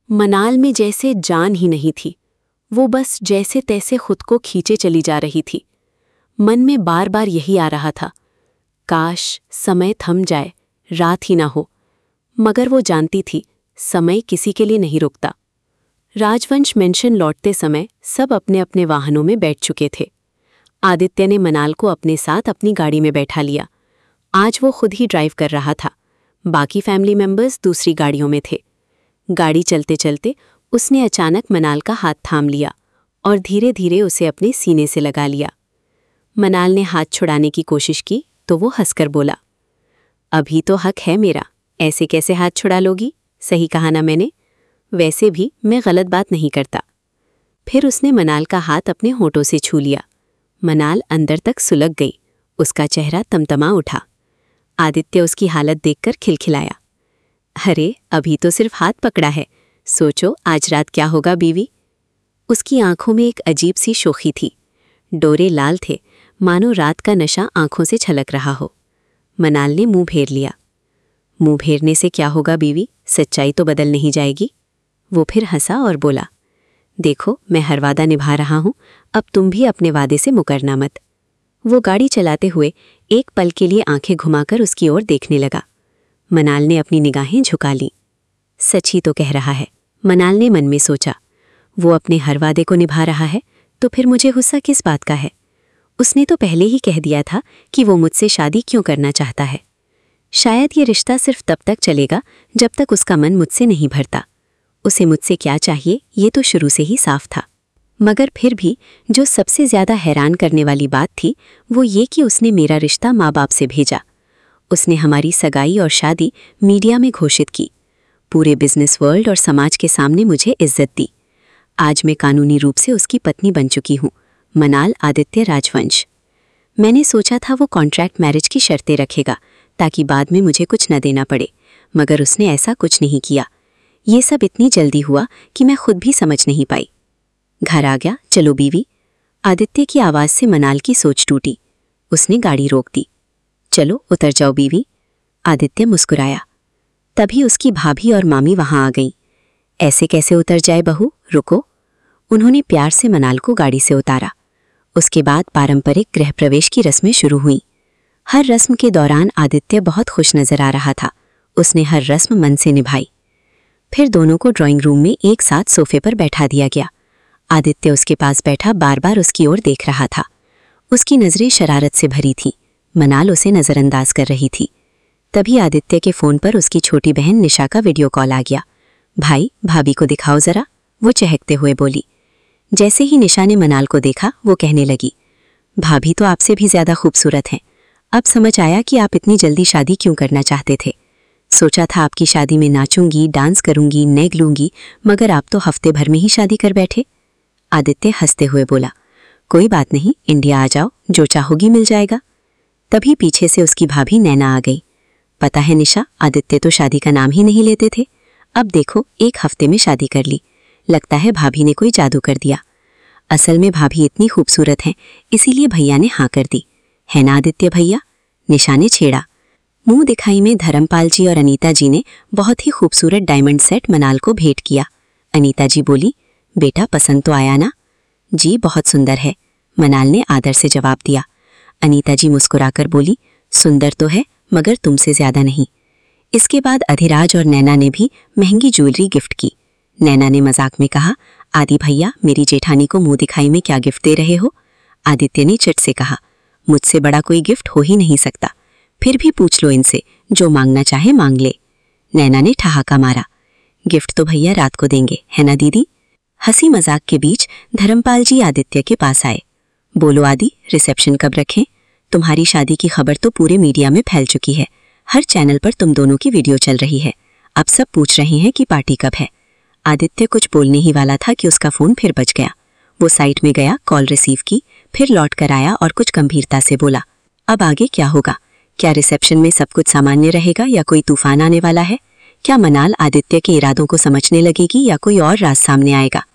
मनाल में जैसे जान ही नहीं थी। वो बस जैसे तैसे खुद को खींचे चली जा रही थी। मन में बार बार यही आ रहा था, काश समय थम जाए, रात ही ना हो। मगर वो जानती थी, समय किसी के लिए नहीं रुकता। राजवंश मेंशन लौटते समय सब अपने अपने वाहनों में बैठ चुके थे। आदित्य ने मनाल को अपने साथ अपनी गाड़ी में बैठा लिया। आज वो खुद ही ड्राइव कर रहा था, बाकी फैमिली मेंबर्स दूसरी गाड़ियों में थे। गाड़ी चलते चलते उसने अचानक मनाल का हाथ थाम लिया और धीरे धीरे उसे अपने सीने से लगा लिया। मनाल ने हाथ छुड़ाने की कोशिश की तो वो हंसकर बोला, अभी तो हक है मेरा, ऐसे कैसे हाथ छुड़ा लोगी? सही कहा ना मैंने? वैसे भी मैं गलत बात नहीं करता। फिर उसने मनाल का हाथ अपने होठों से छू लिया। मनाल अंदर तक सुलग गई, उसका चेहरा तमतमा उठा। आदित्य उसकी हालत देखकर खिलखिलाया, अरे अभी तो सिर्फ हाथ पकड़ा है, सोचो आज रात क्या होगा बीवी। उसकी आंखों में एक अजीब सी शोखी थी। डोरे लाल थे, मानो रात का नशा आंखों से छलक रहा हो। मनाल ने मुंह फेर लिया। मुंह फेरने से क्या होगा बीवी, सच्चाई तो बदल नहीं जाएगी। वो फिर हंसा और बोला, देखो मैं हर वादा निभा रहा हूं, अब तुम भी अपने वादे से मुकरना मत। वो गाड़ी चलाते हुए एक पल के लिए आंखें घुमाकर उसकी ओर देखने लगा। मनाल ने अपनी निगाहें झुका लीं। सच ही तो कह रहा है, मनाल ने मन में सोचा। वो अपने हर वादे को निभा रहा है तो फिर मुझे गुस्सा किस बात का है? उसने तो पहले ही कह दिया था कि वो मुझसे शादी क्यों करना चाहता है। शायद ये रिश्ता सिर्फ तब तक चलेगा जब तक उसका मन मुझसे नहीं भरता। उसे मुझसे क्या चाहिए ये तो शुरू से ही साफ था। मगर फिर भी जो सबसे ज्यादा हैरान करने वाली बात थी वो ये कि उसने मेरा रिश्ता माँ बाप से भेजा। उसने हमारी सगाई और शादी मीडिया में घोषित की। पूरे बिजनेस वर्ल्ड और समाज के सामने मुझे इज्जत दी। आज मैं कानूनी रूप से उसकी पत्नी बन चुकी हूँ, मनाल आदित्य राजवंश। मैंने सोचा था वो कॉन्ट्रैक्ट मैरिज की शर्तें रखेगा ताकि बाद में मुझे कुछ न देना पड़े, मगर उसने ऐसा कुछ नहीं किया। ये सब इतनी जल्दी हुआ कि मैं खुद भी समझ नहीं पाई। घर आ गया, चलो बीवी। आदित्य की आवाज़ से मनाल की सोच टूटी। उसने गाड़ी रोक दी। चलो उतर जाओ बीवी। आदित्य मुस्कुराया। तभी उसकी भाभी और मामी वहां आ गईं। ऐसे कैसे उतर जाए बहू, रुको। उन्होंने प्यार से मनाल को गाड़ी से उतारा। उसके बाद पारंपरिक गृह प्रवेश की रस्में शुरू हुईं। हर रस्म के दौरान आदित्य बहुत खुश नजर आ रहा था। उसने हर रस्म मन से निभाई। फिर दोनों को ड्राइंग रूम में एक साथ सोफे पर बैठा दिया गया। आदित्य उसके पास बैठा बार बार उसकी ओर देख रहा था। उसकी नजरें शरारत से भरी थीं। मनाल उसे नजरअंदाज कर रही थी। तभी आदित्य के फोन पर उसकी छोटी बहन निशा का वीडियो कॉल आ गया। भाई भाभी को दिखाओ जरा, वो चहकते हुए बोली। जैसे ही निशा ने मनाल को देखा वो कहने लगी, भाभी तो आपसे भी ज्यादा खूबसूरत हैं। अब समझ आया कि आप इतनी जल्दी शादी क्यों करना चाहते थे। सोचा था आपकी शादी में नाचूंगी, डांस करूंगी, नेग लूंगी, मगर आप तो हफ्ते भर में ही शादी कर बैठे। आदित्य हंसते हुए बोला, कोई बात नहीं, इंडिया आ जाओ, जो चाहोगी मिल जाएगा। तभी पीछे से उसकी भाभी नैना आ गई। पता है निशा, आदित्य तो शादी का नाम ही नहीं लेते थे। अब देखो, एक हफ्ते में शादी कर ली। लगता है भाभी ने कोई जादू कर दिया। असल में भाभी इतनी खूबसूरत हैं, इसीलिए भैया ने हाँ कर दी। है ना आदित्य भैया? निशा ने छेड़ा। मुंह दिखाई में धर्मपाल जी और अनीता जी ने बहुत ही खूबसूरत डायमंड सेट मनाल को भेंट किया। अनीता जी बोली, बेटा पसंद तो आया ना? जी बहुत सुंदर है, मनाल ने आदर से जवाब दिया। अनीता जी मुस्कुराकर बोली, सुंदर तो है मगर तुमसे ज्यादा नहीं। इसके बाद अधिराज और नैना ने भी महंगी ज्वेलरी गिफ्ट की। नैना ने मजाक में कहा, आदि भैया मेरी जेठानी को मुंह दिखाई में क्या गिफ्ट दे रहे हो? आदित्य ने चिट से कहा, मुझसे बड़ा कोई गिफ्ट हो ही नहीं सकता, फिर भी पूछ लो इनसे, जो मांगना चाहे मांग ले। नैना ने ठहाका मारा, गिफ्ट तो भैया रात को देंगे, है ना दीदी? हंसी मजाक के बीच धर्मपाल जी आदित्य के पास आए। बोलो आदि, रिसेप्शन कब रखें? तुम्हारी शादी की खबर तो पूरे मीडिया में फैल चुकी है। हर चैनल पर तुम दोनों की वीडियो चल रही है। अब सब पूछ रहे हैं कि पार्टी कब है। आदित्य कुछ बोलने ही वाला था कि उसका फोन फिर बज गया। वो साइट में गया, कॉल रिसीव की, फिर लौट कर आया और कुछ गंभीरता से बोला, अब आगे क्या होगा? क्या रिसेप्शन में सब कुछ सामान्य रहेगा या कोई तूफान आने वाला है? क्या मनाल आदित्य के इरादों को समझने लगेगी या कोई और राज सामने आएगा?